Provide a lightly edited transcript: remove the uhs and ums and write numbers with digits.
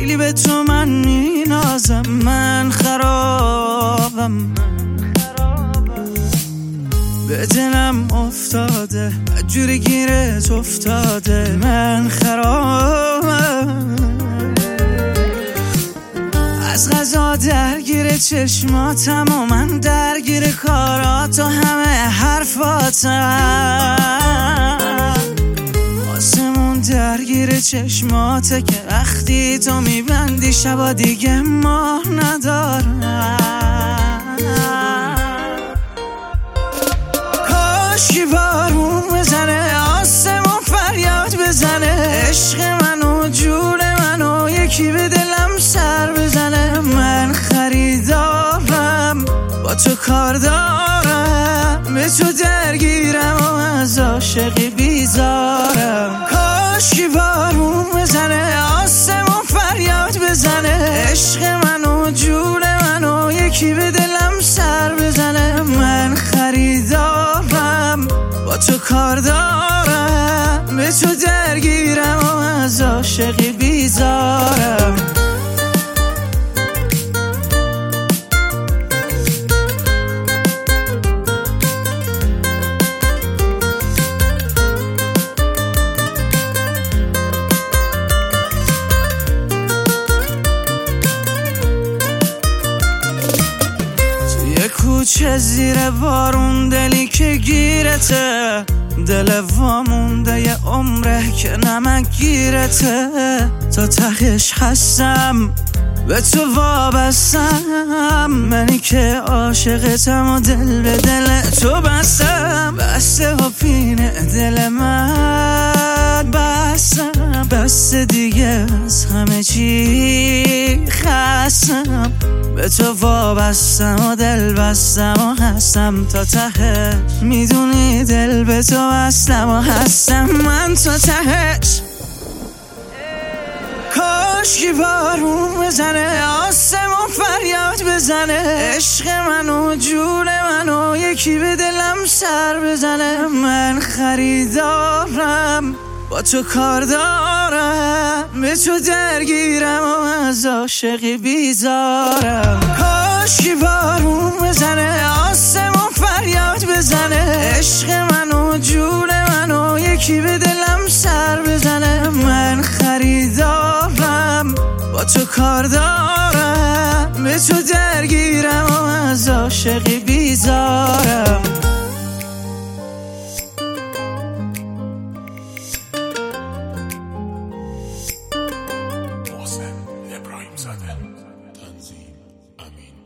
خیلی به تو من مینازم، من خرابم، به دلم افتاده جوری گیرت افتاده، من خرابم، از غذا درگیر چشماتم و من درگیر کارات و همه حرفاتم، آسمون درگیر چشماته که وقتی تو میبندی شبا دیگه ماه ندارم. کاشکی بارون بزنه آسمون فریاد بزنه، عشق منو جون منو یکی به دلم سر بزنه، من خریدارم با تو کار دارم، به تو درگیرم و از عاشقی بیزارم. کاشکی بارون بزنه آسمون فریاد بزنه، عشق منو جون منو یکی به دلم سر بزنه، من خریدارم با تو کار دارم، به تو درگیرم و از عاشقی بیزارم. کوچه زیر بارون دلی که گیرته، دل وامونده یه عمره که نمک گیرته، تا تهش هستم به تو وابستم، منی که عاشقتم و دل به دل تو بستم، بسته و پینه دل من بستم، بسته دیگه از همه چی خستم، به تو وابستم و دل بستم و هستم تا تهش، میدونی دل به تو بستم و هستم من تا تهش. کاشکی بارون بزنه آسمون فریاد بزنه، عشق منو جون منو یکی به دلم سر بزنه، من خریدارم با تو کار دارم، به تو درگیرم و از عاشقی بیزارم. کاشکی بارون بزنه آسمون فریاد بزنه، عشق منو جون منو یکی به دلم سر بزنه، من خریدارم با تو کار دارم، به تو درگیرم و از عاشقی بیزارم. ابراهیم زاده تنظیم امین